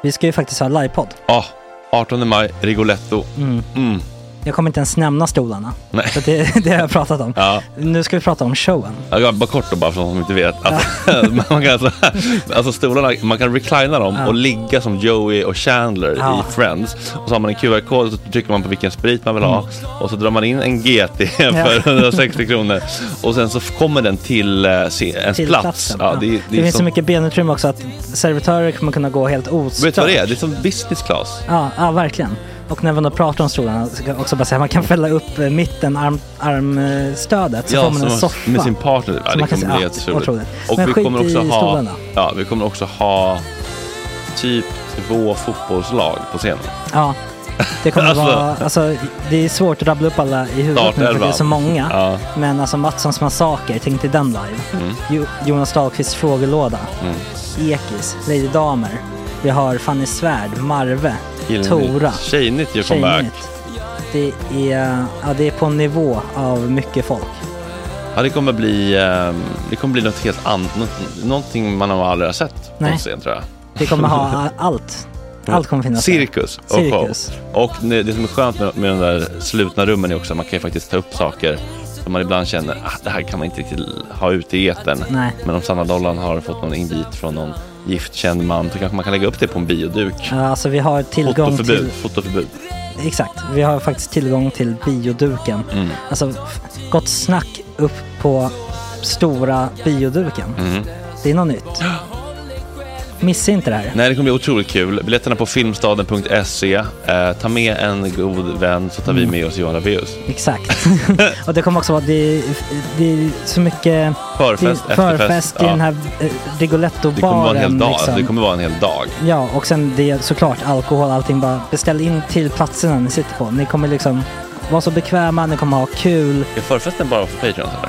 Vi ska ju faktiskt ha livepodd. Ja, 18 maj, Rigoletto. Jag kommer inte ens nämna stolarna. Nej. För det har jag pratat om. Ja. Nu ska vi prata om showen. Ja, bara kort då, bara för de som inte vet. Man kan alltså stolarna, man kan reclina dem och ligga som Joey och Chandler i Friends. Och så har man en QR-kod och så trycker man på vilken sprit man vill ha. Och så drar man in en GT för 160 kronor. Och sen så kommer den till ens plats. Ja, det finns så mycket benutrymme också att servitörer kommer kunna gå helt ostört. Vet du vad det är? Det är som business class. Ja, verkligen. Och när man då pratar om stolarna så kan jag också bara säga att man kan fälla upp mitten armstödet så får man en soffa med sin partner. Ja, det kommer bli helt otroligt. Och men vi kommer också stolarna. vi kommer också ha typ 2 fotbollslag på scenen. Ja. Det kommer vara, alltså det är svårt att rabbla upp alla i huvudet nu för det är så många. Ja. Men alltså Mattssons massaker, tänk till den live. Jonas Dahlqvists frågelåda. Ekis, Lady Damer. Vi har Fanny Svärd, Marve, Tora. Tjejnytt gör comeback. Det är på en nivå av mycket folk. Ja, det kommer bli något helt annat. Någonting man har aldrig sett på scen, tror jag. Vi kommer ha allt. Allt kommer finnas. Cirkus. Och det som är skönt med de där slutna rummen är också att man kan ju faktiskt ta upp saker som man ibland känner det här kan man inte riktigt ha ute i etern. Nej. Men om Sanna Dollan har fått någon invit från någon giftkänd man så kanske man kan lägga upp det på en bioduk. Ja, alltså vi har tillgång till fotoförbud. Exakt, vi har faktiskt tillgång till bioduken. Alltså gott snack upp på stora bioduken. Det är något nytt. Missa inte det här. Nej, det kommer bli otroligt kul. Biljetterna på filmstaden.se. Ta med en god vän så tar vi med oss Johan Rabaeus. Exakt. Och det kommer också vara det är så mycket förfest i den här Rigoletto-baren. Det kommer vara en hel dag. Liksom. Det kommer vara en hel dag. Ja, och sen det är såklart alkohol, allting. Bara beställ in till platserna ni sitter på. Ni kommer liksom vara så bekväma, ni kommer ha kul. Är förfesten bara för Patreon eller?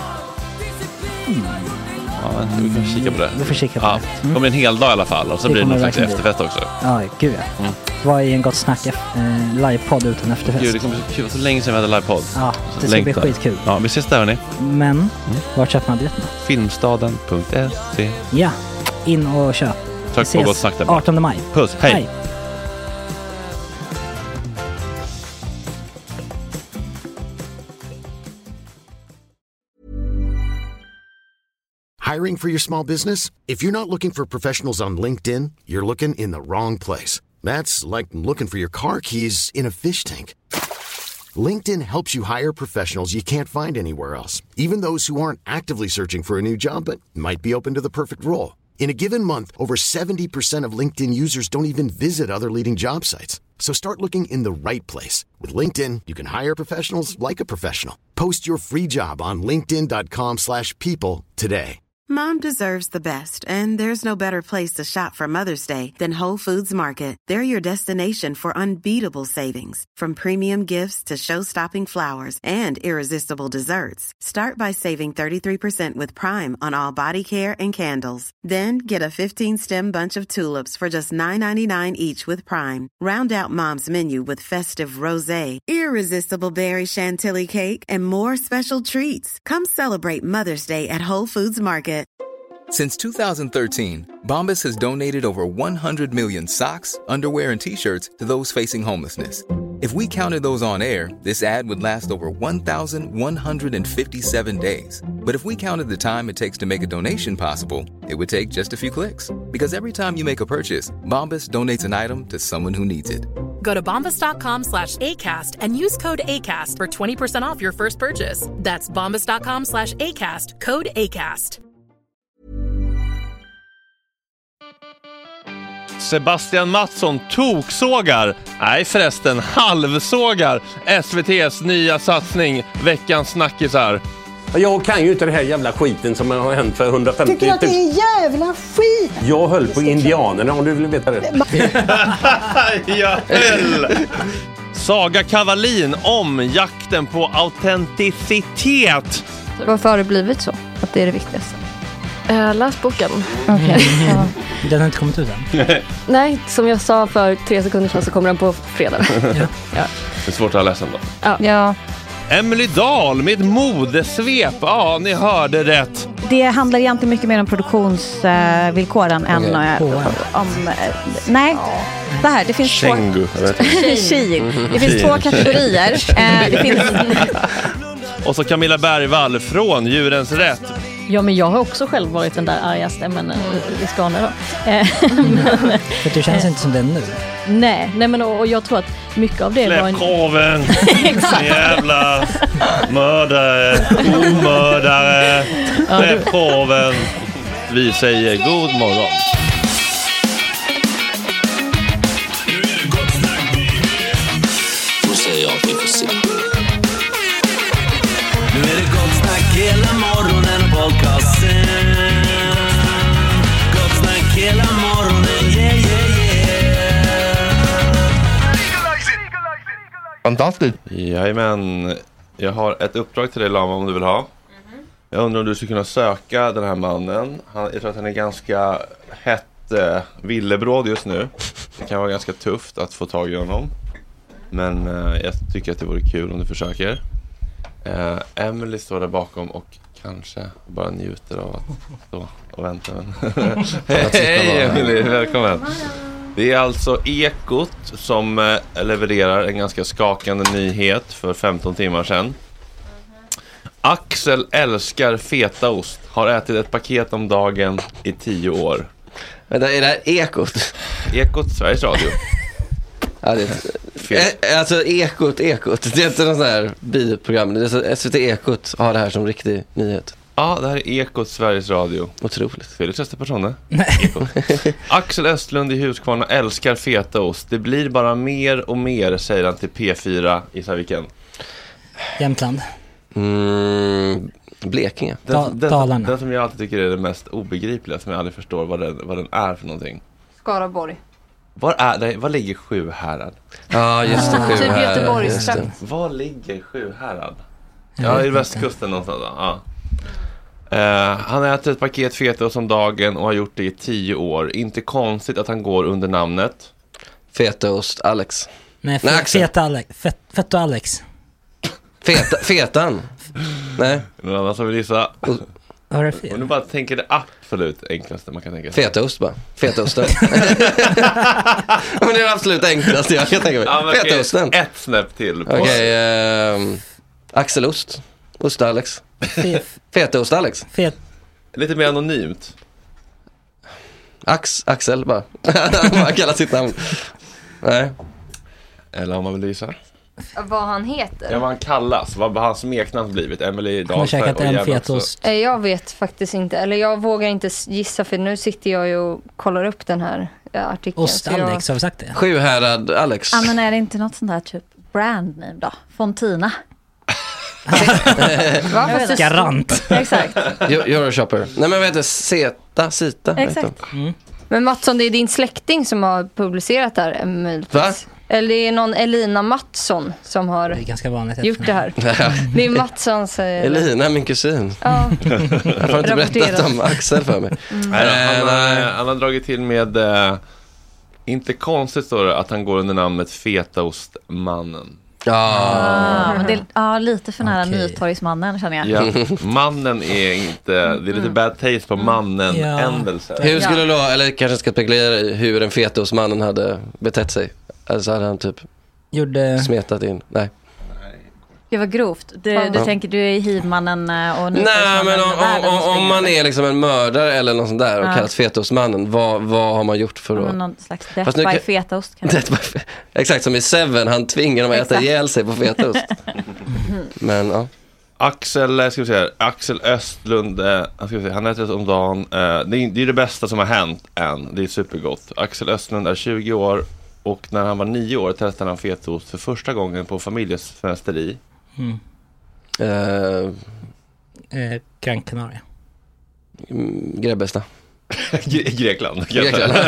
Ja, vi kan kika på det. Vi får kika på det. Det kommer en hel dag i alla fall. Och så blir det någon slags efterfest också. Ja, gud ja. Vad är en gott snack livepodd utan efterfest? Gud, det kommer bli kul. Så länge sedan vi hade livepodd. Ja, det ska bli skitkul. Ja, vi ses där hörni. Men, vart köper man biljetterna? Filmstaden.se. Ja, in och köp. Tack på gott snack där. 18 maj. Puss, hej. Hiring for your small business? If you're not looking for professionals on LinkedIn, you're looking in the wrong place. That's like looking for your car keys in a fish tank. LinkedIn helps you hire professionals you can't find anywhere else, even those who aren't actively searching for a new job but might be open to the perfect role. In a given month, over 70% of LinkedIn users don't even visit other leading job sites. So start looking in the right place. With LinkedIn, you can hire professionals like a professional. Post your free job on linkedin.com/people today. Mom deserves the best, and there's no better place to shop for Mother's Day than Whole Foods Market. They're your destination for unbeatable savings, from premium gifts to show-stopping flowers and irresistible desserts. Start by saving 33% with Prime on all body care and candles. Then get a 15-stem bunch of tulips for just $9.99 each with Prime. Round out Mom's menu with festive rosé, irresistible berry chantilly cake, and more special treats. Come celebrate Mother's Day at Whole Foods Market. Since 2013, Bombas has donated over 100 million socks, underwear, and T-shirts to those facing homelessness. If we counted those on air, this ad would last over 1,157 days. But if we counted the time it takes to make a donation possible, it would take just a few clicks. Because every time you make a purchase, Bombas donates an item to someone who needs it. Go to bombas.com/ACAST and use code ACAST for 20% off your first purchase. That's bombas.com/ACAST, code ACAST. Sebastian Mattsson toksågar, nej förresten halvsågar SVT:s nya satsning Veckans snackisar. Jag kan ju inte det här jävla skiten som har hänt för 150 000. Tycker att det är jävla skit? Jag höll på indianerna om du vill veta det. Jag höll. Saga Kavalin om jakten på autenticitet. Varför har det blivit så? Att det är det viktigaste? Läs boken. Okay. Ja. Den har inte kommit ut än. Nej, som jag sa för 3 sekunder sedan så kommer den på fredag. Ja. Ja. Det är svårt att läsa ändå. Ja. Emily Dahl med modesvep. Ja, ni hörde rätt. Det handlar egentligen mycket mer om produktionsvillkoren än om... Nej, det här. Det finns Shengu, Det finns 2 kategorier. Det finns... Och så Camilla Bergvall från Djurens Rätt. Ja, men jag har också själv varit den där arga stämmen i Skåne då. För du känns inte som den nu. Nej, men och jag tror att mycket av det var en... Släppkoven, jävla mördare, omördare, släppkoven. Vi säger god morgon. Då säger jag att vi får se. Nu är det gott snack hela morgonen och podcasten. Gott snack hela morgonen, yeah, yeah, yeah. Fantastiskt. Jajamän. Jag har ett uppdrag till dig, Lama, om du vill ha. Jag undrar om du skulle kunna söka den här mannen. Jag tror att han är ganska hett villebråd just nu. Det kan vara ganska tufft att få tag i honom. Men jag tycker att det vore kul om du försöker. Emily står där bakom och kanske bara njuter av att stå och vänta. Hej Emily, välkommen. Det är alltså Ekot som levererar en ganska skakande nyhet för 15 timmar sedan. Axel älskar fetaost. Har ätit ett paket om dagen i 10 år. Men är det här Ekot? Ekot, Sveriges Radio. Ja, alltså Ekot. Det är inte någon sån här bioprogram. Det är så SVT Ekot har det här som riktig nyhet. Ja, det här är Ekot, Sveriges Radio. Otroligt. Felix nästa personer. Axel Östlund i Huskvarna älskar fetaost. Det blir bara mer och mer, säger han till P4 i Saviken. Jämtland. Blekinge. Dalarna. Den som jag alltid tycker är det mest obegripliga, som jag aldrig förstår vad den är för någonting. Skaraborg. Var ligger Sjuhärad? Ja, just det. Typ Göteborgs. Var ligger Sjuhärad? Ja, i västkusten någonstans. Ja. Han äter ett paket fetaost om dagen och har gjort det i 10 år. Inte konstigt att han går under namnet Fetaost Alex. Nej, Feta Alex. Fetto Alex. Fetan. Nej. Någon annan som vill gissa? Var det fel? Om du bara tänker det absolut enklaste man kan tänka sig. Fetaost bara. Fetaosten. Men det är det absolut enklaste jag kan tänka mig. Ja, fetaosten. Ett snäpp till. Okej, Axelost. Ost Alex. Fetaost Alex. Lite mer anonymt. Axel bara. Man kallar sitt namn. Nej. Eller om man vill gissa. Vad han heter? Ja, vad han kallas. Vad har hans smeknamn blivit? Emily Dahl. Han har käkat en fetaost. Jag vet faktiskt inte. Eller jag vågar inte gissa, för nu sitter jag ju och kollar upp den här artikeln. Ost Alex, har vi sagt det? Sjuhärad Alex. Ja, men är det inte något sånt där typ brand name då? Fontina. Garant. Exakt. Euroshopper. Nej, men vad heter Sita? Exakt. Men Mattsson, det är din släkting som har publicerat det här. Va? Eller det är någon Elina Mattsson som har Det är ganska vanligt gjort det här. Det är Matssons... Elina, min kusin. Ja. Jag har inte berättat om Axel för mig. Han har dragit till med... inte konstigt står det att han går under namnet Fetaostmannen. Men det är lite för nära Nytorgsmannen, känner jag. Ja, mannen är inte... Det är lite bad taste på mannen ändelse. Hur skulle då, eller kanske ska spekulera i hur en fetaostmannen hade betett sig? Alltså hade han typ smetat in? Nej. Det var grovt. Du tänker, du är hivmannen och nej, men om man är liksom en mördare eller något sånt där och kallas fetaostmannen, vad har man gjort för då? Någon slags death by fetaost kanske. Exakt som i Seven, han tvingar dem att äta ihjäl sig på fetaost. Men ja. Axel Östlund, han äter om dagen. Det är det bästa som har hänt än. Det är supergott. Axel Östlund är 20 år och när han var 9 år testade han fetaost för första gången på familjesfönsteri. Gran Canaria. Grebbestad. Grekland. Ja,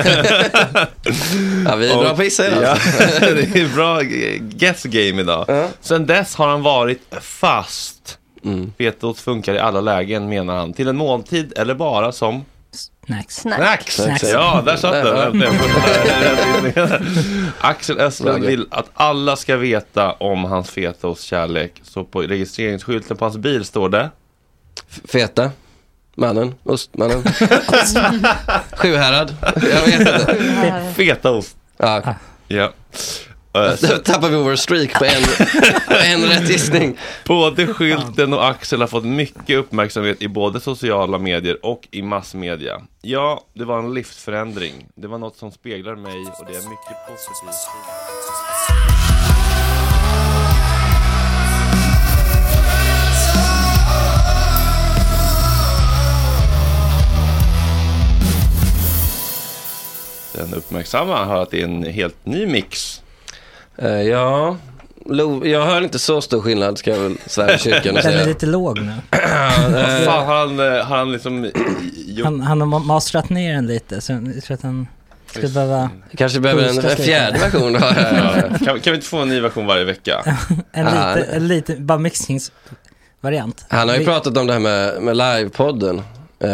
vi är bra på gissa idag. Ja, det är bra guess game idag. Sen dess har han varit fast. Fetaost funkar i alla lägen, menar han. Till en måltid eller bara som Snacks. Ja, där satt den. Axel Östlund vill att alla ska veta om hans fetaostkärlek. Så på registreringsskylten på hans bil står det Feta mannen, ostmannen. Sjuhärad. Jag vet inte. Fetaost. Ja. Så tappar vi over streak på en rätt gissning. Både skylten och Axel har fått mycket uppmärksamhet i både sociala medier och i massmedia. Ja, det var en livsförändring. Det var något som speglar mig och det är mycket positivt. Den uppmärksamma har att det är en helt ny mix. Ja, jag hör inte så stor skillnad, ska jag väl svära i kyrkan och säga. Den är lite låg nu. Har han liksom han har mastrat ner den lite, så jag tror att han skulle behöva... Kanske behöver en fjärde version då. Kan vi inte få en ny version varje vecka? en lite bara mixningsvariant. Han har ju pratat om det här med livepodden.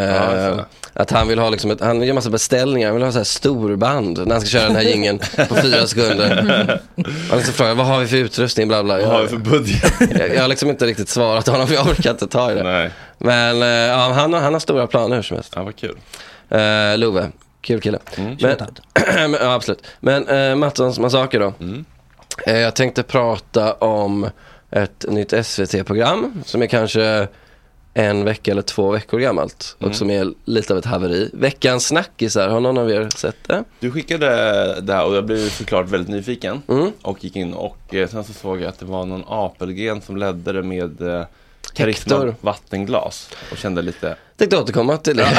Att han vill ha liksom han gör massa beställningar, han vill ha så här storband när han ska köra den här jingeln på 4 sekunder. Han liksom frågar, vad har vi för utrustning, bla bla. Vad har vi för budget? Jag har liksom inte riktigt svarat honom, för jag orkar inte ta i det. Nej. Men han har stora planer hur som helst. Ja, vad kul. Love, kul kille. Men, ja, absolut. Men Mattons massaker då. Jag tänkte prata om ett nytt SVT-program som är kanske 1 vecka eller 2 veckor gammalt och som är lite av ett haveri. Veckans snackisar, har någon av er sett det? Du skickade det här och jag blev såklart väldigt nyfiken och gick in och sen så såg jag att det var någon apelgren som ledde det med karisma vattenglas och kände lite... Tänkte återkomma till det.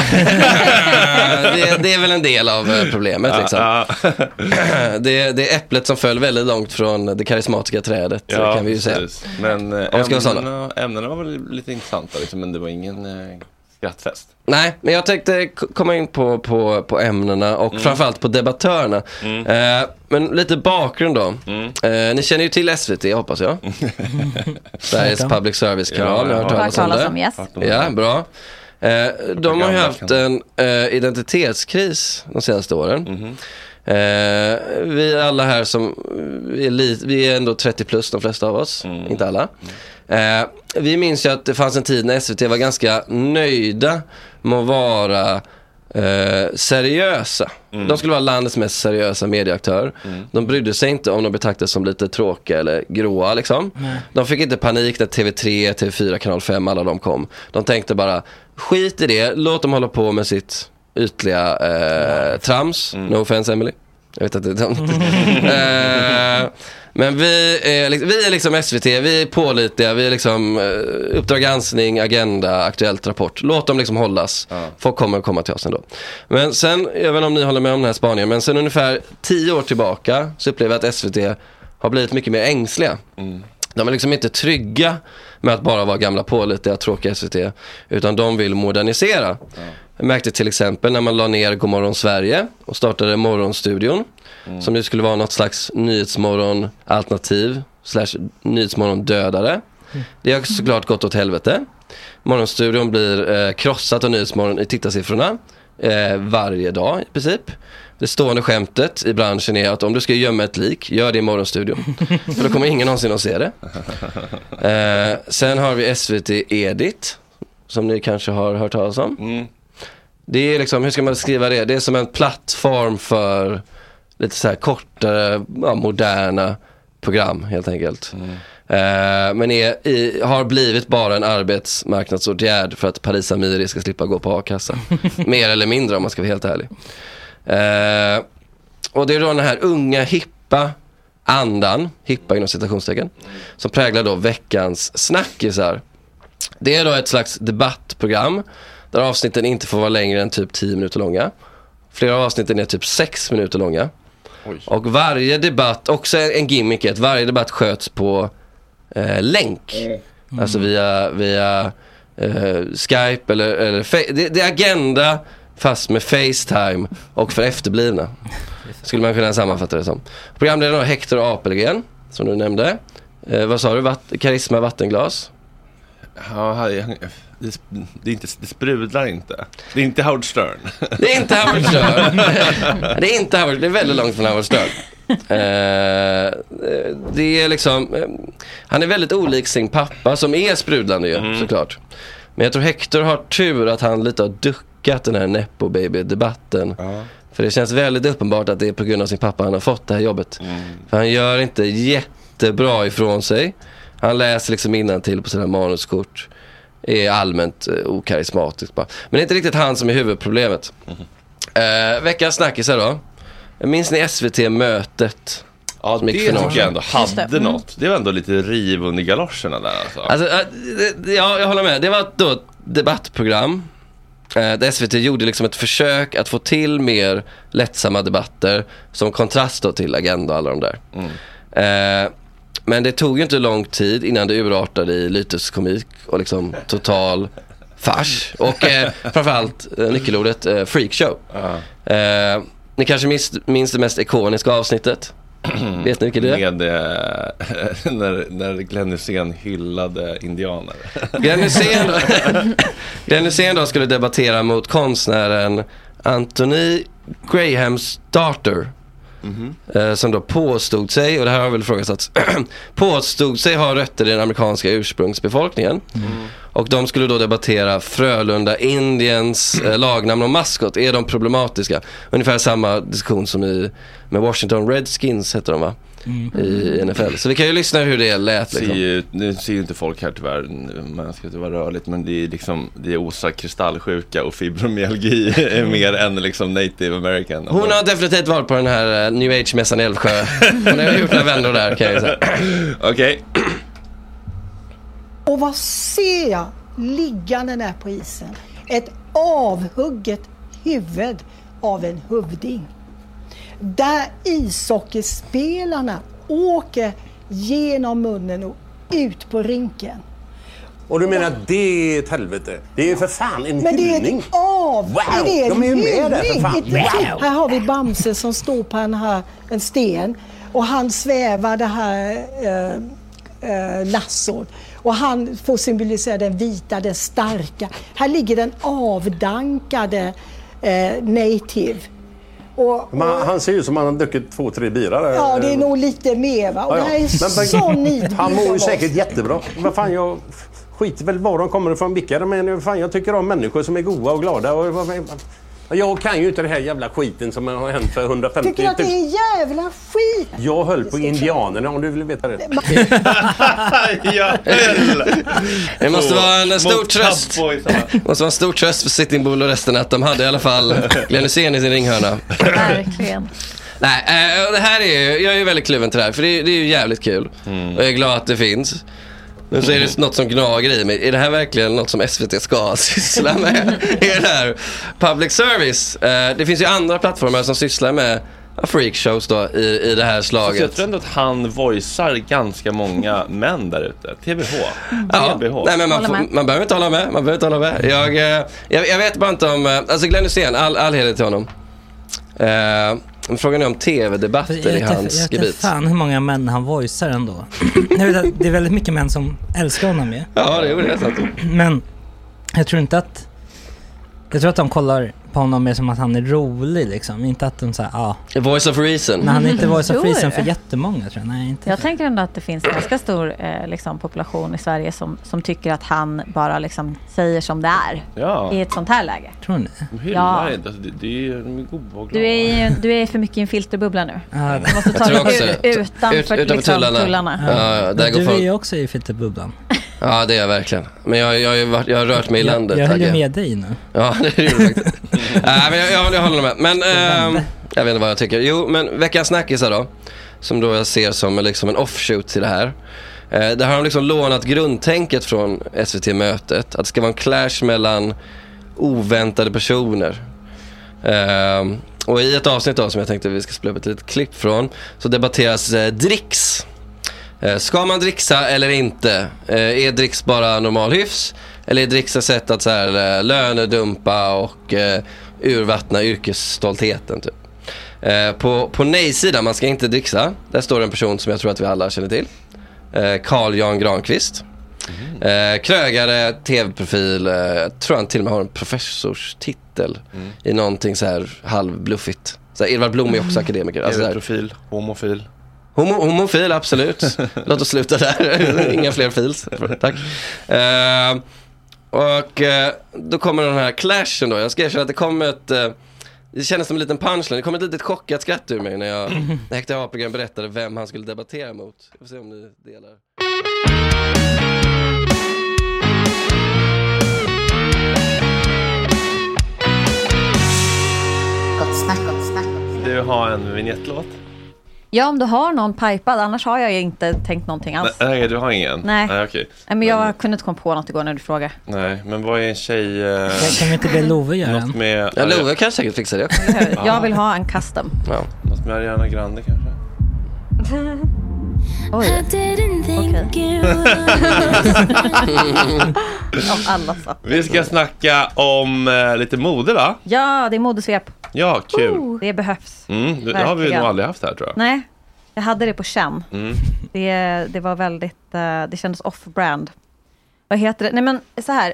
Det är väl en del av problemet liksom. Det är äpplet som föll väldigt långt från det karismatiska trädet, kan vi ju säga. Men ämnena var väl lite intressanta liksom, men det var ingen skrattfest. Nej, men jag tänkte komma in på ämnena och framförallt på debattörerna. Men lite bakgrund då. Ni känner ju till SVT, hoppas jag. Sveriges public service-kanal. Jag har hört talas om det. Ja, bra. De har ju haft en identitetskris de senaste åren. Vi alla här som vi är ändå 30 plus, de flesta av oss, inte alla. Vi minns ju att det fanns en tid när SVT var ganska nöjda med att vara seriösa. De skulle vara landets mest seriösa medieaktör. De brydde sig inte om de betraktades som lite tråkiga eller gråa liksom. De fick inte panik när TV3, TV4, Kanal 5, alla de kom. De tänkte bara, skit i det, låt dem hålla på med sitt ytliga trams. No offense, Emily. Jag vet att det är men vi är liksom SVT, vi är pålitliga, vi är liksom Uppdrag granskning, Agenda, Aktuellt, Rapport. Låt dem liksom hållas. Folk kommer komma till oss ändå. Men sen, jag vet inte om ni håller med om den här spaningen, men sen ungefär 10 år tillbaka så upplever jag att SVT har blivit mycket mer ängsliga. De är liksom inte trygga med att bara vara gamla pålitliga, tråkiga SVT, utan de vill modernisera. Jag märkte till exempel när man la ner Godmorgon Sverige och startade Morgonstudion, som nu skulle vara något slags nyhetsmorgon-alternativ / nyhetsmorgon-dödare. Det har såklart gått åt helvete. Morgonstudion blir krossat av Nyhetsmorgon i tittarsiffrorna varje dag i princip. Det stående skämtet i branschen är att om du ska gömma ett lik, gör det i Morgonstudion. För då kommer ingen någonsin att se det. Sen har vi SVT Edit, som ni kanske har hört talas om. Det är liksom, hur ska man skriva det? Det är som en plattform för lite så här kortare, moderna program helt enkelt. Men har blivit bara en arbetsmarknadsåtgärd för att Paris Amiri ska slippa gå på a-kassa. Mer eller mindre, om man ska vara helt ärlig. Och det är då den här unga, hippa andan, hippa inom citationstecken, som präglar då veckans snackisar. Det är då ett slags debattprogram där avsnitten inte får vara längre än typ 10 minuter långa. Flera av avsnitten är typ 6 minuter långa. Och varje debatt, också en gimmick är att varje debatt sköts på länk. Alltså via Skype eller det är Agenda fast med FaceTime och för efterblivna. Skulle man kunna sammanfatta det som. Programledaren Hector Apelgren, som du nämnde. Vad sa du? Karisma vattenglas? Ja, det sprudlar inte. Det är inte Howard Stern. Det är inte Howard Stern. Det är inte Howard. Det är väldigt långt från Howard Stern. Det är liksom han är väldigt olik sin pappa som är sprudlande ju, såklart. Men jag tror Hector har tur att han lite har duckat den här Nepo Baby-debatten. För det känns väldigt uppenbart att det är på grund av sin pappa han har fått det här jobbet. För han gör inte jättebra ifrån sig. Han läser liksom innantill på sina manuskort. Är allmänt okarismatisk bara. Men det är inte riktigt han som är huvudproblemet. Veckans snackisar då. Minns ni SVT-mötet? Ja, det tycker jag ändå hade något. Det var ändå lite riv under galoscherna där alltså. Ja, jag håller med. Det var då ett debattprogram där SVT gjorde liksom ett försök att få till mer lättsamma debatter som kontrast då till Agenda och alla de där. Men det tog ju inte lång tid innan det urartade i lyteskomik och liksom total fars. Och framförallt nyckelordet freakshow. Ni kanske minns det mest ikoniska avsnittet? Vet ni vilket det är? När Glenn Hysén hyllade indianer. Glenn Hysén då skulle debattera mot konstnären Anthony Grahams daughter. Som då påstod sig, och det här har väl ifrågasatts, påstod sig ha rötter i den amerikanska ursprungsbefolkningen. Och de skulle då debattera Frölunda Indiens lagnamn och maskot. Är de problematiska? Ungefär samma diskussion som med Washington Redskins heter de, va? I NFL. Så vi kan ju lyssna hur det lät liksom. Nu ser ju inte folk här tyvärr, man ska inte vara rörligt, men det är liksom, det är osar kristallsjuka och fibromyalgi mer än liksom native american. Hon har definitivt varit på den här New Age-mässan i Älvsjö. Hon har gjort några vänner där, kan jag säga. Okej. Och vad ser jag liggande där på isen? Ett avhugget huvud av en hövding. Där ishockeyspelarna åker genom munnen och ut på rinken. Och du menar att det är ett helvete? Det är ju för fan en men hyllning. Men det är ett wow, det är de är ju med där för fan. Wow. Här har vi Bamse som står på en sten. Och han svävar det här lassor. Och han får symbolisera den vita, den starka. Här ligger den avdankade native. Och, han ser ju som att han har druckit 2-3 birar. Ja, det är nog lite mer, va? Och det här är så nidbild. Han mår ju säkert jättebra. Vad fan, jag skiter väl var de kommer ifrån vilka. Men fan, jag tycker om människor som är goda och glada. Jag kan ju inte det här jävla skiten som har hänt för 150 000. Tycker du att det är jävla skit? Jag höll på indianerna, om du vill veta det. Det måste vara en stor tröst. Det måste vara en stor tröst för Sitting Bull och resten att de hade i alla fall Glenn Hysén i sin ringhörna. Verkligen. Nej, det här jag är ju väldigt kluven till det här, för det är ju jävligt kul. Och jag är glad att det finns. Men så är det något som gnager i mig. Är det här verkligen något som SVT ska syssla med? Är det här public service? Det finns ju andra plattformar som sysslar med freakshows då i det här slaget. Så jag tror ändå att han voicear ganska många män där ute. TBH. Ja, nej, men man behöver inte hålla med. Man behöver inte hålla med. Jag vet bara inte om... Alltså Glenn Hysén, all heder till honom. Frågan är om tv-debatter i hans gebit. Jag vet fan hur många män han voicear ändå. Det är väldigt mycket män som älskar honom ju. Ja, det är det sant. Men jag tror inte att... Jag tror att de kollar på honom mer som att han är rolig liksom. Inte att de säger, Voice of reason. Men han är inte voice of reason för jättemånga, tror jag. Nej, inte. Jag tänker ändå att det finns en ganska stor liksom, population i Sverige som tycker att han bara liksom säger som det är i ett sånt här läge. Tror ni? Ja. De är goda och glada. Du är för mycket i en filterbubbla nu. Ja, du måste ta dig utanför liksom, tullarna. Ja, du är ju också i filterbubblan. Ja, det är jag verkligen. Men jag har rört mig i landet. Jag höll med dig nu. Ja, det är det faktiskt. Men jag håller med. Men jag vet inte vad jag tycker. Jo, men veckans snackisar då, som då jag ser som liksom en offshoot till det här. Där har de liksom lånat grundtänket från SVT-mötet. Att det ska vara en clash mellan oväntade personer. Och i ett avsnitt då, som jag tänkte vi ska spela upp ett litet klipp från, så debatteras dricks. Ska man dricksa eller inte? Är dricks bara normal hyfs? Eller är dricks ett sätt att så här, lönedumpa och urvattna yrkesstoltheten typ? På nej-sidan, man ska inte dricksa. Där står en person som jag tror att vi alla känner till. Carl Jan Granqvist. Krögare, tv-profil, jag tror han till och med har en professorstitel i någonting så här halvbluffigt. Så här, Edvard Blom är också akademiker. Alltså tv-profil, homofil. Homofil, absolut. Låt oss sluta där. Inga fler fils. Tack. Och då kommer den här clashen då. Jag ska erkänna att det kom det kändes som en liten punchline. Det kom ett litet chockat skratt ur mig när Hector Apelgren berättade vem han skulle debattera mot. Jag får se om ni delar. Du har en vignettlåt? Ja, om du har någon pipad, annars har jag inte tänkt någonting alls. Nej, du har ingen? Nej. Okay. Men jag kunde inte komma på något igår när du frågade. Nej, men vad är en tjej... Kan vi inte be Love göra den? Med... Ja, Love kan säkert fixa det. Jag vill ha en custom. Ja. Något med Ariana Grande kanske? Oj. Okej. Alla så. Vi ska snacka om lite mode, va? Ja, det är modesvep. Ja, kul. Det behövs. Det har vi nog aldrig haft här, tror jag. Nej, jag hade det på känn. Det var väldigt, det kändes off-brand. Vad heter det? Nej, men så här,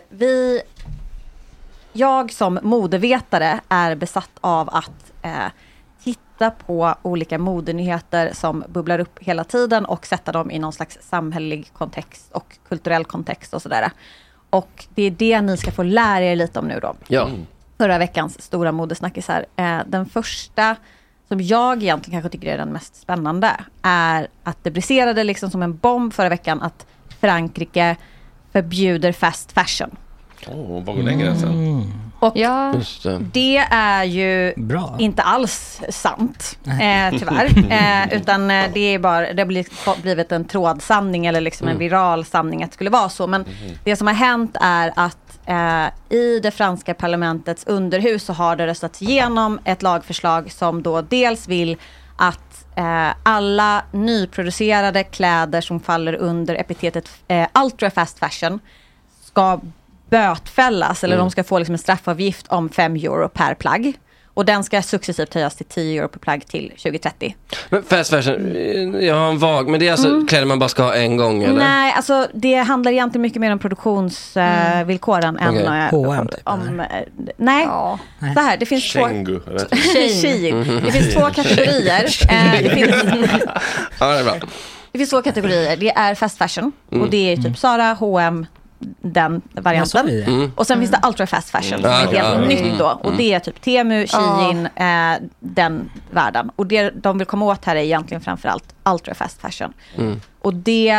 jag som modevetare är besatt av att titta på olika modenyheter som bubblar upp hela tiden och sätta dem i någon slags samhällelig kontext och kulturell kontext och sådär. Och det är det ni ska få lära er lite om nu då. Ja. Förra veckans stora modesnackisar. Den första som jag egentligen kanske tycker är den mest spännande är att det briserade liksom som en bomb förra veckan att Frankrike förbjuder fast fashion. Vad går den gränsen? Och det är ju inte alls sant, tyvärr. Utan det är bara, det har blivit en trådsanning eller liksom en viral sanning att det skulle vara så. Men det som har hänt är att i det franska parlamentets underhus så har det röstats igenom ett lagförslag som då dels vill att alla nyproducerade kläder som faller under epitetet ultra fast fashion ska bötfällas eller de ska få liksom en straffavgift om 5 euro per plagg. Och den ska successivt höjas till 10 euro per plagg till 2030. Men fast fashion, jag har en vag, men det är alltså kläder man bara ska ha en gång, eller? Nej, alltså det handlar egentligen mycket mer om produktionsvillkoren än H&M om... Nej, ja. Så här, det finns Shengu, det finns två kategorier. Ja, det är bra. Det finns två kategorier. Det är fast fashion och det är typ Zara, H&M, den varianten. Och sen finns det ultra fast fashion som är helt nytt då. Och det är typ Temu, Shein, den världen. Och det de vill komma åt här är egentligen framförallt ultra fast fashion. Och det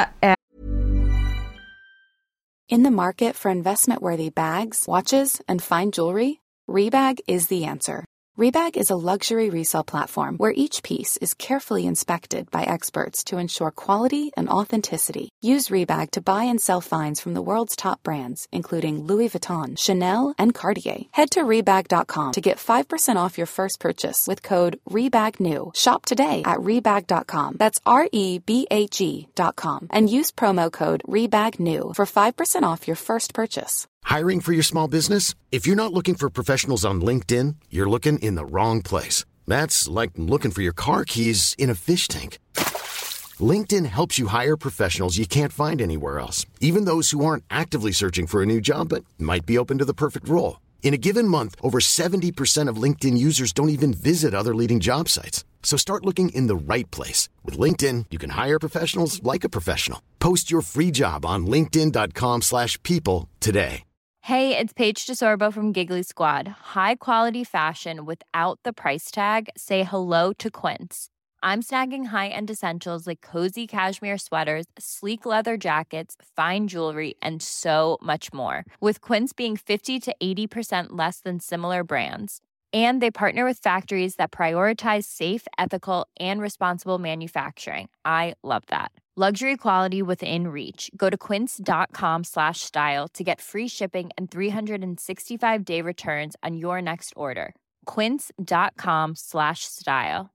In the market for investment-worthy bags, watches, and fine jewelry, Rebag is the answer. Rebag is a luxury resale platform where each piece is carefully inspected by experts to ensure quality and authenticity. Use Rebag to buy and sell finds from the world's top brands, including Louis Vuitton, Chanel, and Cartier. Head to Rebag.com to get 5% off your first purchase with code REBAGNEW. Shop today at Rebag.com. That's REBAG.com. And use promo code REBAGNEW for 5% off your first purchase. Hiring for your small business? If you're not looking for professionals on LinkedIn, you're looking in the wrong place. That's like looking for your car keys in a fish tank. LinkedIn helps you hire professionals you can't find anywhere else, even those who aren't actively searching for a new job but might be open to the perfect role. In a given month, over 70% of LinkedIn users don't even visit other leading job sites. So start looking in the right place. With LinkedIn, you can hire professionals like a professional. Post your free job on linkedin.com/people today. Hey, it's Paige DeSorbo from Giggly Squad. High quality fashion without the price tag. Say hello to Quince. I'm snagging high-end essentials like cozy cashmere sweaters, sleek leather jackets, fine jewelry, and so much more. With Quince being 50 to 80% less than similar brands. And they partner with factories that prioritize safe, ethical, and responsible manufacturing. I love that. Luxury quality within reach. Go to quince.com/style to get free shipping and 365-day returns on your next order. Quince.com/style.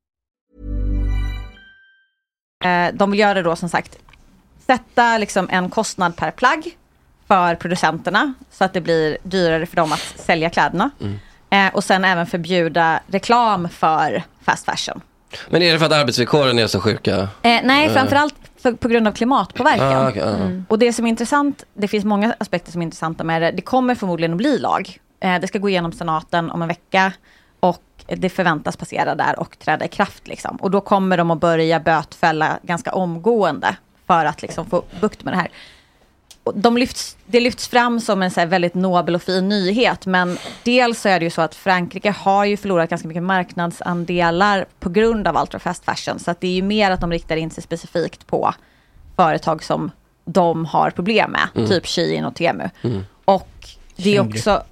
De vill göra det då som sagt. Sätta liksom en kostnad per plagg för producenterna så att det blir dyrare för dem att sälja kläderna. Och sen även förbjuda reklam för fast fashion. Men är det för att arbetsvillkoren är så sjuka? Nej, på grund av klimatpåverkan. Och det som är intressant, det finns många aspekter som är intressanta med det. Det kommer förmodligen att bli lag. Det ska gå igenom senaten om en vecka och det förväntas passera där och träda i kraft liksom. Och då kommer de att börja bötfälla ganska omgående för att liksom få bukt med det här. Det lyfts fram som en så här väldigt nobel och fin nyhet, men dels så är det ju så att Frankrike har ju förlorat ganska mycket marknadsandelar på grund av ultra fast fashion, så att det är ju mer att de riktar in sig specifikt på företag som de har problem med, typ Shein och Temu. Och det är också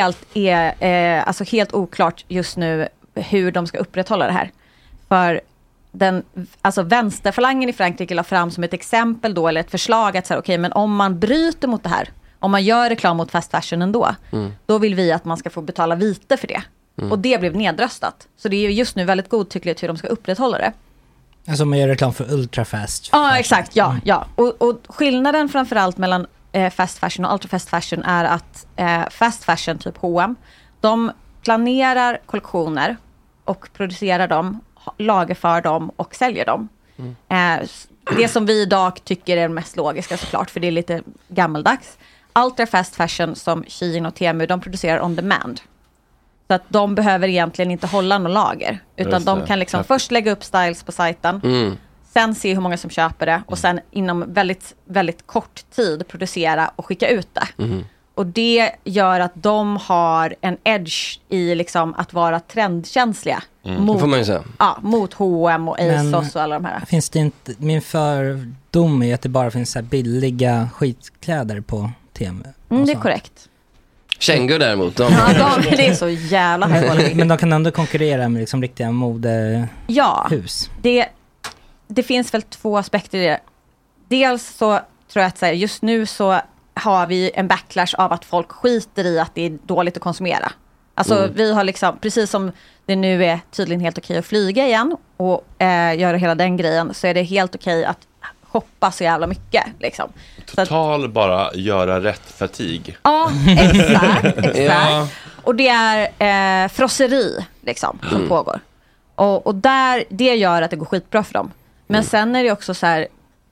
helt oklart just nu hur de ska upprätthålla det här. För vänsterfalangen i Frankrike la fram som ett exempel då, eller ett förslag att säga, okej, men om man bryter mot det här, om man gör reklam mot fast fashion ändå, då vill vi att man ska få betala vite för det. Och det blev nedröstat. Så det är just nu väldigt godtyckligt hur de ska upprätthålla det. Alltså man gör reklam för ultra fast. Ja, exakt, ja. Och skillnaden framförallt mellan fast fashion och ultra fast fashion är att fast fashion, typ H&M, de planerar kollektioner och producerar dem, lagerför dem och säljer dem. Det som vi idag tycker är det mest logiska såklart, för det är lite gammaldags. Ultra fast fashion som Shein och Temu, de producerar on demand. Så att de behöver egentligen inte hålla någon lager, utan de kan liksom först lägga upp styles på sajten, sen se hur många som köper det och sen inom väldigt, väldigt kort tid producera och skicka ut det. Och det gör att de har en edge i liksom att vara trendkänsliga mot, får man ju säga. Mot H&M och ASOS och alla de här. Finns det inte, min fördom är att det bara finns så här billiga skitkläder på Temu. Det är korrekt. Kängur däremot. Det är så jävla hög. Men de kan ändå konkurrera med liksom riktiga modehus. Det finns väl två aspekter i det. Dels så tror jag att så här, just nu så har vi en backlash av att folk skiter i att det är dåligt att konsumera. Alltså vi har liksom, precis som det nu är tydligen helt okej att flyga igen och göra hela den grejen, så är det helt okej att shoppa så jävla mycket liksom. Total bara göra rätt fatig. Ja, exakt. Ja. Och det är frosseri liksom som pågår. Och det gör att det går skitbra för dem. Men sen är det också så här,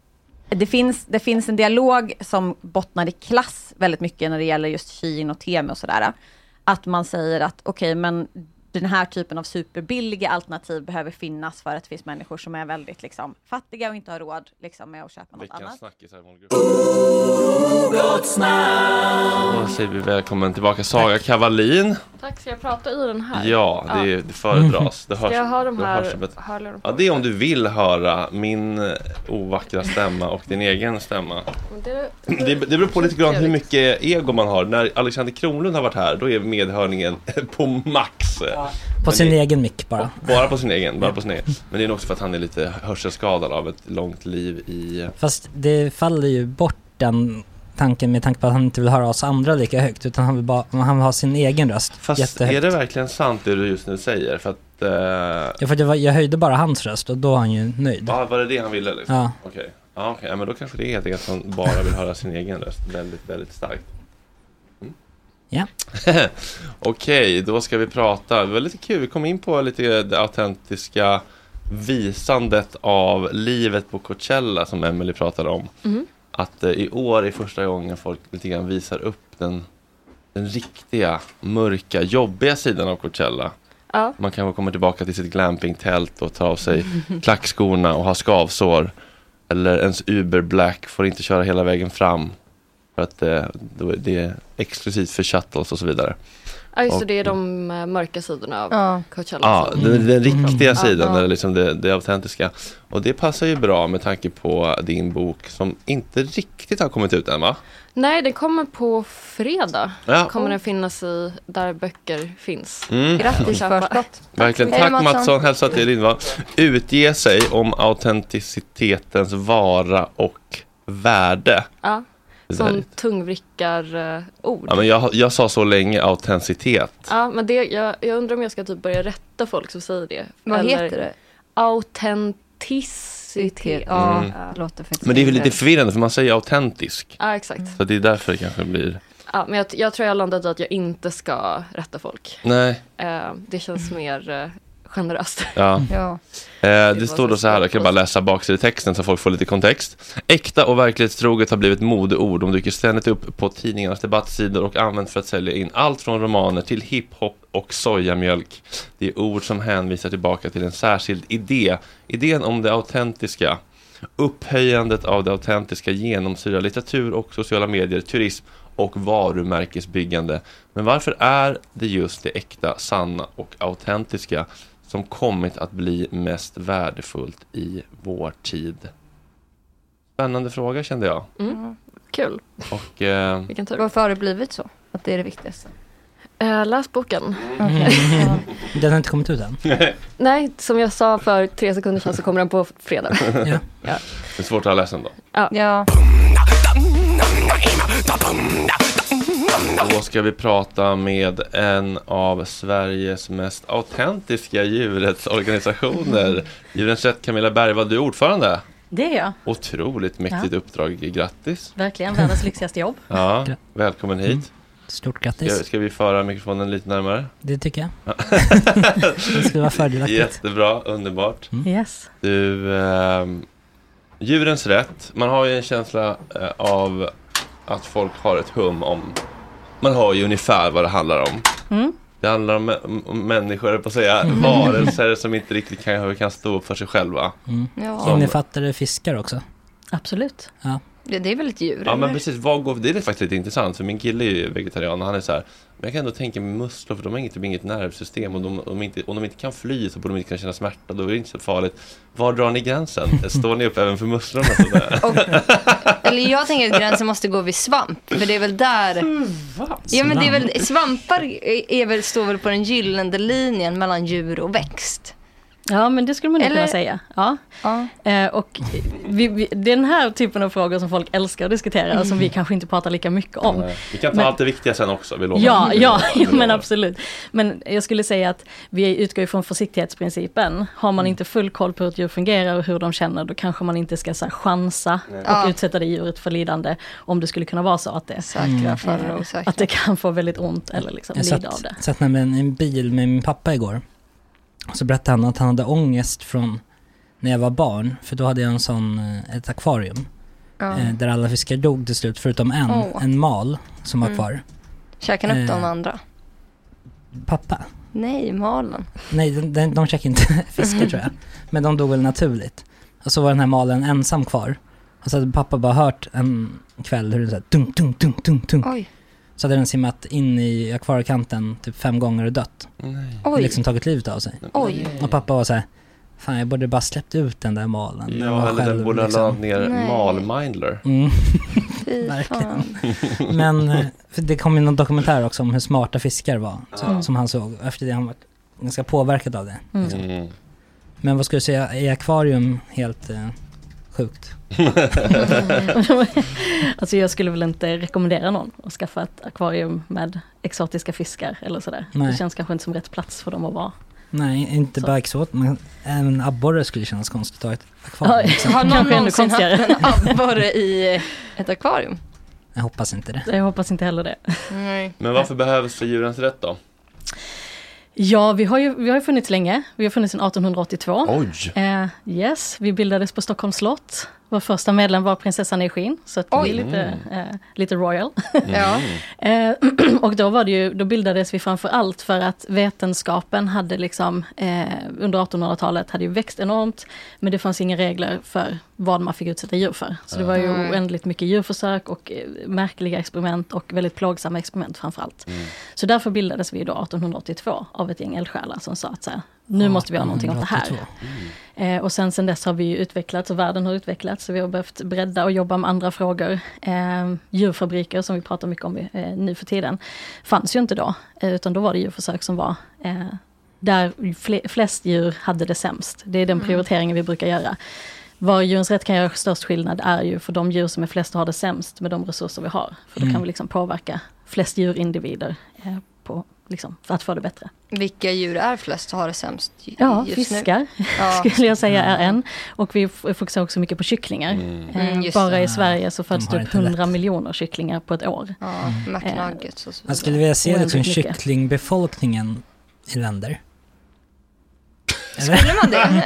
det finns en dialog som bottnar i klass väldigt mycket när det gäller just Shein och Temu och sådär. Att man säger att okej, men den här typen av superbilliga alternativ behöver finnas för att det finns människor som är väldigt liksom fattiga och inte har råd liksom med att köpa något annat. Då säger vi välkommen tillbaka Saga Kavalin. Tack, ska jag prata i den här? Ja, det föredras. Det hörs, ska jag ha de här hörlurarna på? Ja, det är om du vill höra min ovackra stämma och din egen stämma. Det beror på lite grann hur mycket ego man har. När Alexander Kronlund har varit här, då är medhörningen på max. På sin egen mick bara. Bara på sin egen. Men det är också för att han är lite hörselskadad av ett långt liv i... Fast det faller ju bort den tanken med tanke på att han inte vill höra oss andra lika högt, utan han vill ha sin egen röst. Fast jättehögt. Är det verkligen sant det du just nu säger? För att... Ja, för jag höjde bara hans röst och då är han ju nöjd. Ja, var det han ville liksom? Ja. Okej. Ja, okej. Men då kanske det är helt enkelt att han bara vill höra sin egen röst väldigt, väldigt starkt. Ja. Okej, då ska vi prata. Det var lite kul, vi kom in på lite det autentiska visandet av livet på Coachella som Emily pratade om. Att i år är första gången folk lite grann visar upp den riktiga, mörka, jobbiga sidan av Coachella. Ja. Man kan komma tillbaka till sitt glampingtält och ta av sig klackskorna och ha skavsår. Eller ens Uber Black får inte köra hela vägen fram. För att det är exklusivt för shuttles och så vidare. Ja, just det är de mörka sidorna av Coachella. Ja, den riktiga sidan, eller liksom det autentiska. Och det passar ju bra med tanke på din bok som inte riktigt har kommit ut än, va? Nej, det kommer på fredag. Ja. Kommer den finnas i där böcker finns. Grattis förskott. Verkligen, tack Mattsson. Hälsa till din, va? Utge sig om autenticitetens vara och värde. Ja. Som tungvrickar-ord. Ja, men jag sa så länge autenticitet. Ja, men jag undrar om jag ska typ börja rätta folk som säger det. Vad heter det? Autenticitet. Ja, låter faktiskt. Men det är väl lite förvirrande för man säger autentisk. Ja, exakt. Så det är därför det kanske blir... Ja, men jag tror jag landat i att jag inte ska rätta folk. Nej. Det känns mer generöst. Ja. Det står då så här, jag kan bara läsa baksidetexten så folk får lite kontext. Äkta och verklighetstroget har blivit modeord. De dyker ständigt upp på tidningarnas debattsidor och används för att sälja in allt från romaner till hiphop och sojamjölk. Det är ord som hänvisar tillbaka till en särskild idé. Idén om det autentiska. Upphöjandet av det autentiska genomsyrar litteratur och sociala medier, turism och varumärkesbyggande. Men varför är det just det äkta, sanna och autentiska som kommit att bli mest värdefullt i vår tid? Spännande fråga kände jag. Kul. Och, Vilken tur. Varför har det blivit så? Att det är det viktigaste? Läs boken. Den har inte kommit ut än. Nej, som jag sa för 3 sekunder sedan så kommer den på fredag. Ja. Det är svårt att läsa den då. Ja. Då ska vi prata med en av Sveriges mest autentiska djurrättsorganisationer. Djurens Rätt, Camilla Bergvall, du är ordförande. Det är jag. Otroligt mäktigt uppdrag, grattis. Verkligen, världens lyxigaste jobb. Ja, välkommen hit. Stort grattis. Ska vi föra mikrofonen lite närmare? Det tycker jag. Det skulle vara fördelaktigt. Jättebra, underbart. Yes. Du, Djurens Rätt, man har ju en känsla av att folk har ett hum om, man har ju ungefär vad det handlar om. Det handlar om människor, på att säga, varelser som inte riktigt kan stå upp för sig själva. Innefattar det fiskar också? Absolut. Ja. Det är väl ett djur? Ja, men precis, det är faktiskt lite intressant, för min kille är ju vegetarian och han är så här, men jag kan ändå tänka med musslor, för de har inget nervsystem, och om de inte kan fly så borde de inte kunna känna smärta, då är det inte så farligt. Var drar ni gränsen? Står ni upp även för musslorna? Eller jag tänker att gränsen måste gå vid svamp, för det är väl där. Ja, men det är väl, svampar står väl på den gyllene linjen mellan djur och växt. Ja, men det skulle man kunna säga. Ja. Och den här typen av frågor som folk älskar att diskutera och som vi kanske inte pratar lika mycket om. Vi kan ta allt det viktiga sen också. Vi lovar. Ja, men absolut. Men jag skulle säga att vi utgår ifrån försiktighetsprincipen. Har man inte full koll på hur ett djur fungerar och hur de känner, då kanske man inte ska chansa och utsätta det djuret för lidande, om det skulle kunna vara så att att det kan få väldigt ont eller liksom lida av det. Jag satt med en bil med min pappa igår. Och så berättade han att han hade ångest från när jag var barn. För då hade jag ett akvarium. Där alla fiskar dog till slut, förutom en mal som var kvar. Käkade upp de andra? Pappa? Nej, malen. Nej, de käkade inte fiskar tror jag. Men de dog väl naturligt. Och så var den här malen ensam kvar. Och så hade pappa bara hört en kväll hur den så här tung, tung, tung, tung, tung. Oj. Så hade den simmat in i akvariekanten typ 5 gånger och dött. Oj. Liksom tagit livet av sig. Oj. Och pappa var så här, fan jag borde bara släppt ut den där malen. Ja, eller den borde ha lagt ner malmindler. Verkligen. Men för det kom ju någon dokumentär också om hur smarta fiskar var. Som han såg. Efter det han var ganska påverkad av det. Liksom. Men vad skulle du säga, är akvarium helt sjukt? Alltså jag skulle väl inte rekommendera någon att skaffa ett akvarium med exotiska fiskar eller sådär. Nej. Det känns kanske inte som rätt plats för dem att vara. Nej, inte bara exot, men även abborre skulle kännas konstigt att ha ett akvarium. Har någon någonsin haft en abborre i ett akvarium? Jag hoppas inte det. Jag hoppas inte heller det. Nej. Men varför behövs för Djurens Rätt då? Ja, vi har ju funnits länge. Vi har funnits sedan 1882. Oj! Yes, vi bildades på Stockholms slott. Vår första medlem var prinsessan Eugene, så att vi är lite royal. Ja. Och då bildades vi framför allt för att vetenskapen hade liksom under 1800-talet hade ju växt enormt, men det fanns inga regler för vad man fick utsätta djur för. Så det var ju oändligt mycket djurförsök och märkliga experiment och väldigt plågsamma experiment framför allt. Så därför bildades vi då 1882 av ett gäng eldsjälar som sa att så här, nu måste vi ha någonting åt det här. Och sen dess har vi ju utvecklats och världen har utvecklats, så vi har behövt bredda och jobba med andra frågor. Djurfabriker som vi pratar mycket om nu för tiden fanns ju inte då, utan då var det djurförsök som var där flest djur hade det sämst. Det är den prioriteringen vi brukar göra. Var Djurens Rätt kan göra störst skillnad är ju för de djur som är flest och har det sämst med de resurser vi har. För då kan vi liksom påverka flest djurindivider på liksom, för att få det bättre. Vilka djur är flest och har det sämst just fiskar skulle jag säga är en. Och vi fokuserar också mycket på kycklingar. Bara i Sverige så föds det upp 100 miljoner kycklingar på ett år. Ja, McNuggets och så. Jag skulle vilja se liksom kycklingbefolkningen i länder. Skulle man det?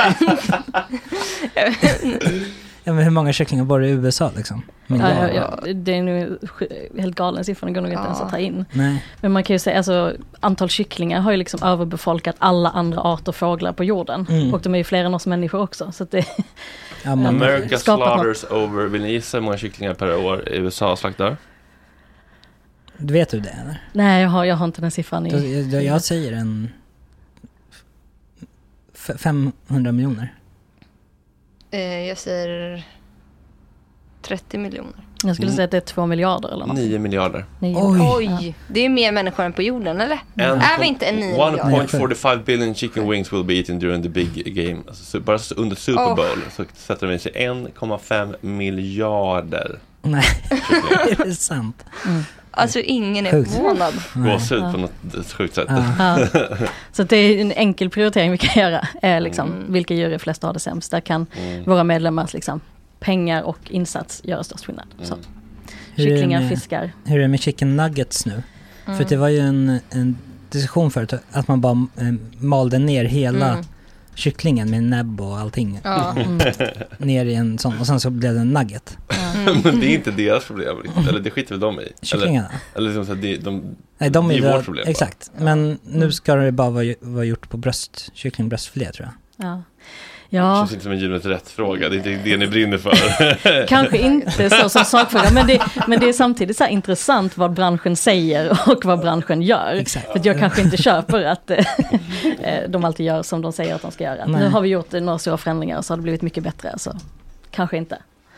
Ja, men hur många kycklingar bor i USA liksom? Det är nu helt galen siffra, det går nog inte ens att ta in. Nej. Men man kan ju säga, alltså, antal kycklingar har ju liksom överbefolkat alla andra arter fåglar på jorden. Och de är ju fler än oss människor också. Så att det America slaughters over, vill ni gissa hur många kycklingar per år i USA slaktar? Vet du det eller? Nej, jag har inte den siffran jag säger en 500 miljoner. Jag säger 30 miljoner. Jag skulle säga att det är 2 miljarder eller något. 9 miljarder. Oj. Det är mer människor än på jorden, eller? Är vi inte en 9 miljarder? 1.45 billion chicken wings will be eaten during the big game. Alltså, bara under Super Bowl så sätter de sig 1,5 miljarder. Nej, det är sant. Alltså ingen är förvånad. Gås ut på något sjukt sätt. Så det är en enkel prioritering vi kan göra. Liksom, vilka djur är flest har det sämst. Där kan våra medlemmars liksom, pengar och insats göra störst skillnad. Så. Kycklingar, fiskar. Hur är det med chicken nuggets nu? För det var ju en diskussion förut att man bara malde ner hela kycklingen med näbb och allting ner i en sån, och sen så blev det en nugget. Men det är inte deras problem, eller det skiter väl de i. Kycklingarna? Eller liksom så här, de är vårt problem. Exakt, men nu ska det bara vara gjort på kycklingbröstfilé, tror jag. Ja. Det känns inte som en givet rätt fråga. Det är inte det ni brinner för. Kanske inte så som sakfråga. Men det är samtidigt så här intressant vad branschen säger och vad branschen gör. Exakt. För att jag kanske inte köper att de alltid gör som de säger att de ska göra. Nu har vi gjort några stora förändringar och så har det blivit mycket bättre. Så kanske inte.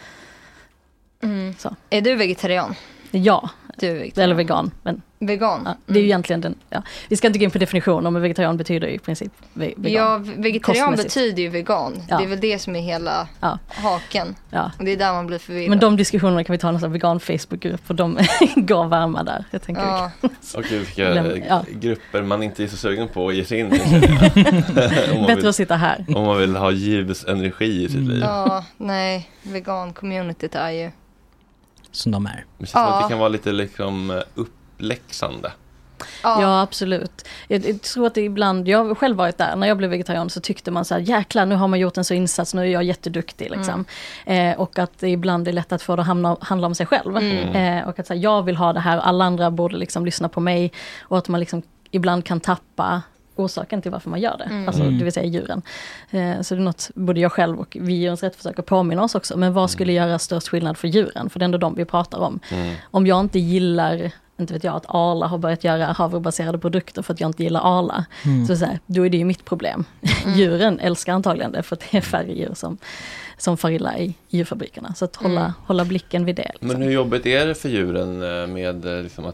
Så. Är du vegetarian? Ja, du är vegetarian. Eller vegan. Men vegan? Ja, det är ju egentligen den. Ja. Vi ska inte gå in på definitioner, men vegetarian betyder ju i princip vegan. Ja, vegetarian betyder ju vegan. Ja. Det är väl det som är hela haken. Ja. Och det är där man blir förvirrad. Men de diskussionerna kan vi ta i en vegan Facebookgrupp och de går varma där. Jag tänker Okej, vilka grupper man inte är så sugen på att ge sig in. Bättre att sitta här. Om man vill ha givesenergi i sitt liv. Ja, nej. Vegan-communityt är ju som de är. Men att det kan vara lite liksom uppläxande. Ja, absolut. Jag tror att det ibland, jag har själv varit där, när jag blev vegetarian så tyckte man så här, jäklar, nu har man gjort en så insats, nu är jag jätteduktig liksom. Och att det ibland är lätt att få det att handla om sig själv. Och att så här, jag vill ha det här, alla andra borde liksom lyssna på mig, och att man liksom ibland kan tappa orsaken till varför man gör det, alltså det vill säga djuren. Så det är något både jag själv och vi Djurens Rätt försöker påminna oss också, men vad skulle göra störst skillnad för djuren? För det är ändå de vi pratar om. Om jag inte gillar, inte vet jag, att Arla har börjat göra havrebaserade produkter för att jag inte gillar Arla, så här, då är det ju mitt problem. Djuren älskar antagligen det, för att det är färre djur som far illa i djurfabrikerna. Så att hålla blicken vid det. Liksom. Men hur jobbigt är det för djuren med liksom,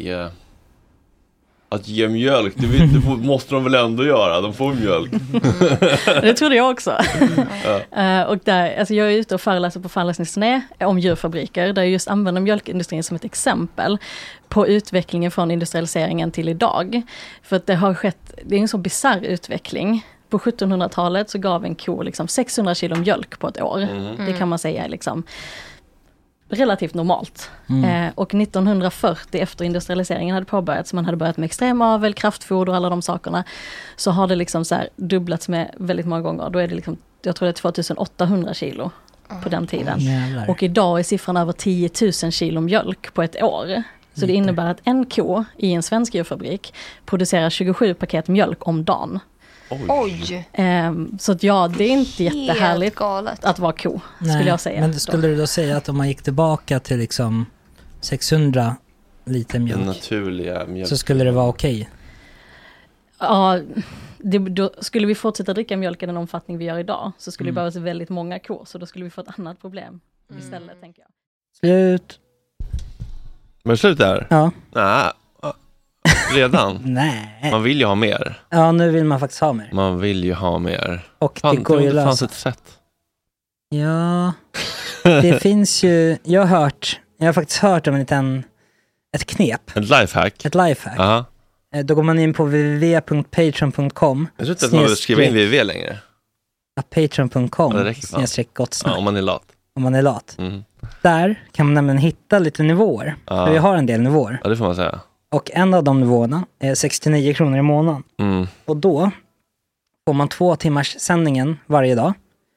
att ge mjölk? Det måste de väl ändå göra? De får mjölk. Det trodde jag också. Och där, alltså jag är ute och föreläser på föreläsningsturné om djurfabriker, där jag just använder mjölkindustrin som ett exempel på utvecklingen från industrialiseringen till idag. För att det har skett, det är en så bizarr utveckling. På 1700-talet så gav en ko liksom 600 kilo mjölk på ett år. Det kan man säga är liksom relativt normalt. Och 1940, efter industrialiseringen hade påbörjats, man hade börjat med extremavel, kraftfoder och alla de sakerna, så har det liksom så här dubblats med väldigt många gånger. Då är det liksom, jag tror det är 2800 kilo på den tiden. Och idag är siffran över 10 000 kilo mjölk på ett år. Så det innebär att en ko i en svensk djurfabrik producerar 27 paket mjölk om dagen. Oj. Så att ja, det är inte jättehärligt att vara ko, skulle jag säga. Men skulle du då säga att om man gick tillbaka till liksom 600 liter mjölk, den naturliga mjölk, så skulle det vara okej? Ja, då skulle vi fortsätta dricka mjölk i den omfattning vi gör idag, så skulle det behövas väldigt många kor, så då skulle vi få ett annat problem istället, tänker jag. Slut. Men slut där? Ja. Nej. Redan? Nej. Man vill ju ha mer. Ja, nu vill man faktiskt ha mer. Man vill ju ha mer. Och det går ju lösa. Det fanns ett sätt. Ja, det finns ju, jag har faktiskt hört om ett knep. Ett lifehack? Ett lifehack. Då går man in på www.patreon.com. Jag tror inte att man vill skriva in www längre. Ja, patreon.com/gottsnack. Om man är lat. Om man är lat. Där kan man nämligen hitta lite nivåer. För vi har en del nivåer. Ja, det får man säga. Och en av de nivåerna är 69 kronor i månaden. Och då får man 2 timmars sändningen varje dag.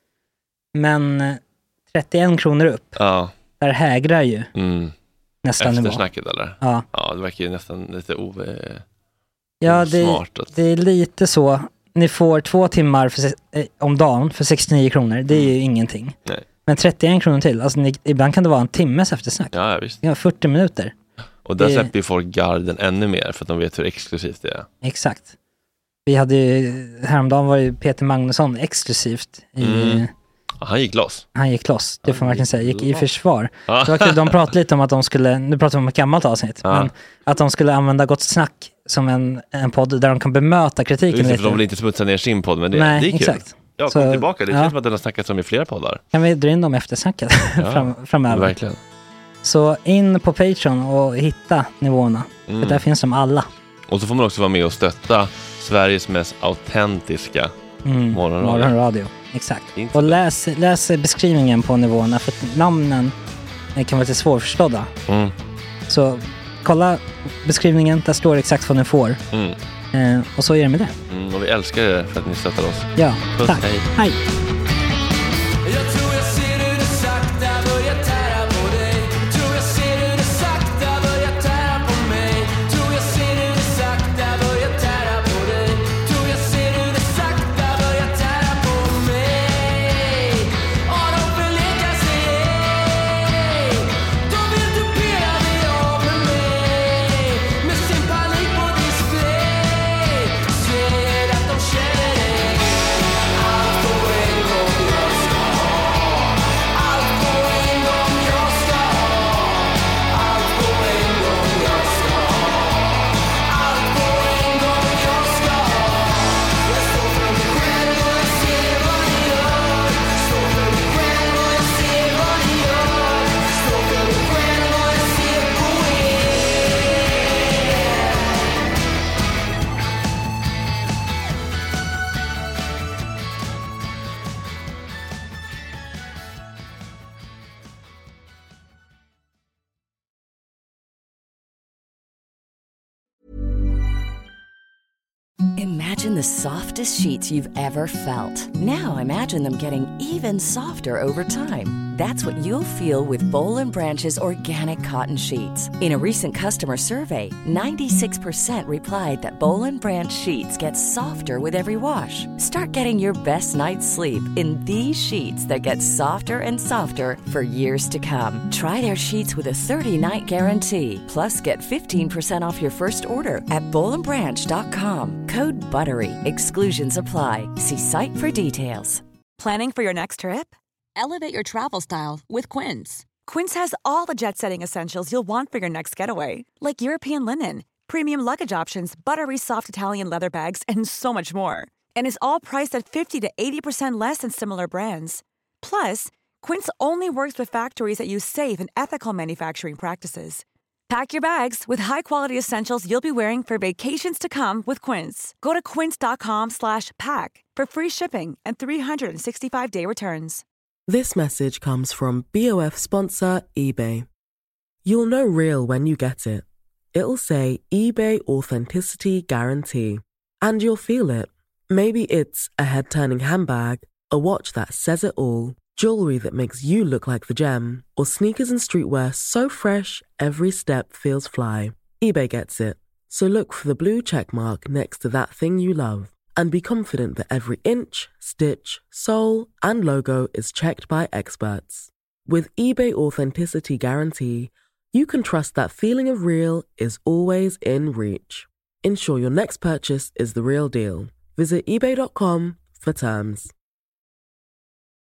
Men 31 kronor upp. Ja. Där hägrar ju nästa nivå. Eftersnacket eller? Ja. Ja, det verkar ju nästan lite Ja, osmart. Det är lite så. Ni får 2 timmar om dagen för 69 kronor. Det är ju ingenting. Nej. Men 31 kronor till. Alltså, ibland kan det vara en timmes eftersnack. Ja, visst. Ja, 40 minuter. Och där släpper ju folk garden ännu mer för att de vet hur exklusivt det är. Exakt. Vi hade ju, häromdagen var ju Peter Magnusson exklusivt i... Han gick loss. Det får man verkligen säga. Gick i försvar. Det var kul, de pratade lite om att de skulle, nu pratar vi om ett gammalt avsnitt, men att de skulle använda Gott Snack som en podd där de kan bemöta kritiken lite. För de vill inte smutsa ner sin podd, men det är kul. Exakt. Ja, kom tillbaka. Det känns som att den har snackats om i flera poddar. Kan vi dra in dem efter snacket framöver? Verkligen. Så in på Patreon och hitta nivåerna. För där finns de alla. Och så får man också vara med och stötta Sveriges mest autentiska morgonradio. Exakt. Och läs beskrivningen på nivåerna, för att namnen kan vara lite svårförstådda. Så kolla beskrivningen, där står exakt vad ni får. Och så är det med det. Och vi älskar er för att ni stöttar oss. Ja, puss, tack. Hej. Jag tror jag ser hur det sakta börjar tära på dig. Tror jag ser hur det sakta börjar tära på mig. Tror jag ser hur det sakta börjar tära på dig. Tror jag ser hur det sakta börjar tära på mig. Och de förlikar sig ej. De vill dupera mig av med mig. Med sin panik på display. Ser att de känner dig. Allt på en gång jag ska ha. Allt på en gång jag ska ha. Allt på en gång jag ska ha. Allt på en gång jag ska ha. Jag står för mig själv och jag ser vad ni gör. Står för mig själv och jag ser vad ni gör. Står för mig själv och jag ser på er. Imagine the softest sheets you've ever felt. Now imagine them getting even softer over time. That's what you'll feel with Boll & Branch's organic cotton sheets. In a recent customer survey, 96% replied that Boll & Branch sheets get softer with every wash. Start getting your best night's sleep in these sheets that get softer and softer for years to come. Try their sheets with a 30-night guarantee. Plus, get 15% off your first order at bollandbranch.com. Code BUTTERY. Exclusions apply. See site for details. Planning for your next trip? Elevate your travel style with Quince. Quince has all the jet-setting essentials you'll want for your next getaway, like European linen, premium luggage options, buttery soft Italian leather bags, and so much more. And is all priced at 50 to 80% less than similar brands. Plus, Quince only works with factories that use safe and ethical manufacturing practices. Pack your bags with high-quality essentials you'll be wearing for vacations to come with Quince. Go to quince.com/pack for free shipping and 365-day returns. This message comes from BOF sponsor eBay. You'll know real when you get it. It'll say eBay Authenticity Guarantee. And you'll feel it. Maybe it's a head-turning handbag, a watch that says it all, jewelry that makes you look like the gem, or sneakers and streetwear so fresh every step feels fly. eBay gets it. So look for the blue check mark next to that thing you love. And be confident that every inch, stitch, sole, and logo is checked by experts. With eBay Authenticity Guarantee, you can trust that feeling of real is always in reach. Ensure your next purchase is the real deal. Visit ebay.com for terms.